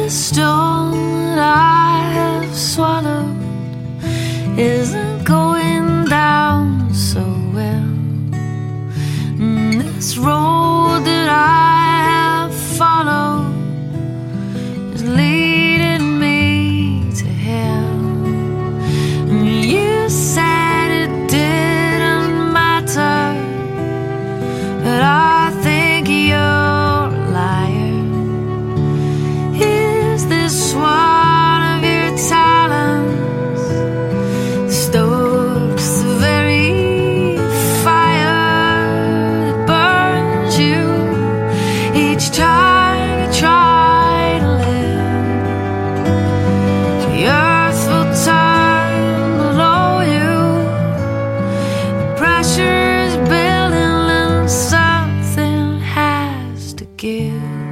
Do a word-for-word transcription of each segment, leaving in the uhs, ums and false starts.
the stone that I have swallowed isn't going down so well. And this road that I have followed is leading me to hell. And you said it didn't matter, but I think you're a liar. Is this one of your talents? Stokes the very fire that burns you each time you try to live. The earth will turn below you. The pressure is building and something has to give.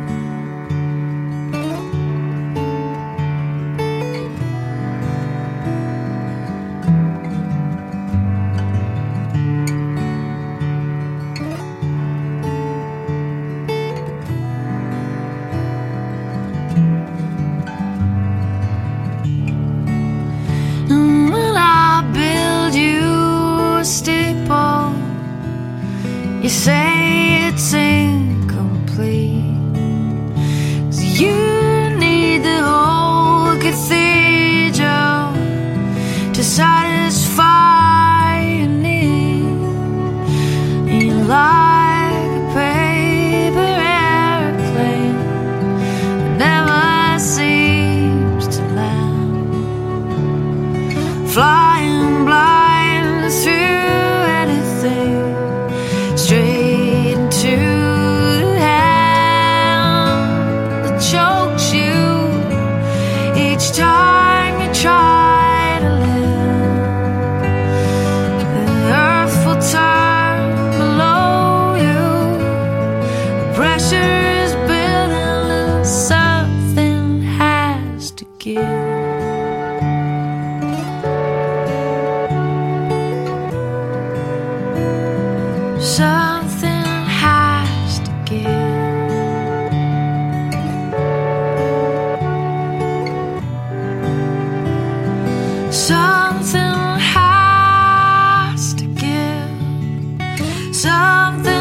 And when I build you a steeple, you say it's incomplete. 'Cause you need the whole cathedral to satisfy your need. And you're like a paper airplane that never seems to land, flying blind through anything, straight into the hand that chokes you each time you try to live. The earth will turn below you. The pressure is building and something has to give. Something has to give. Something has to give. Something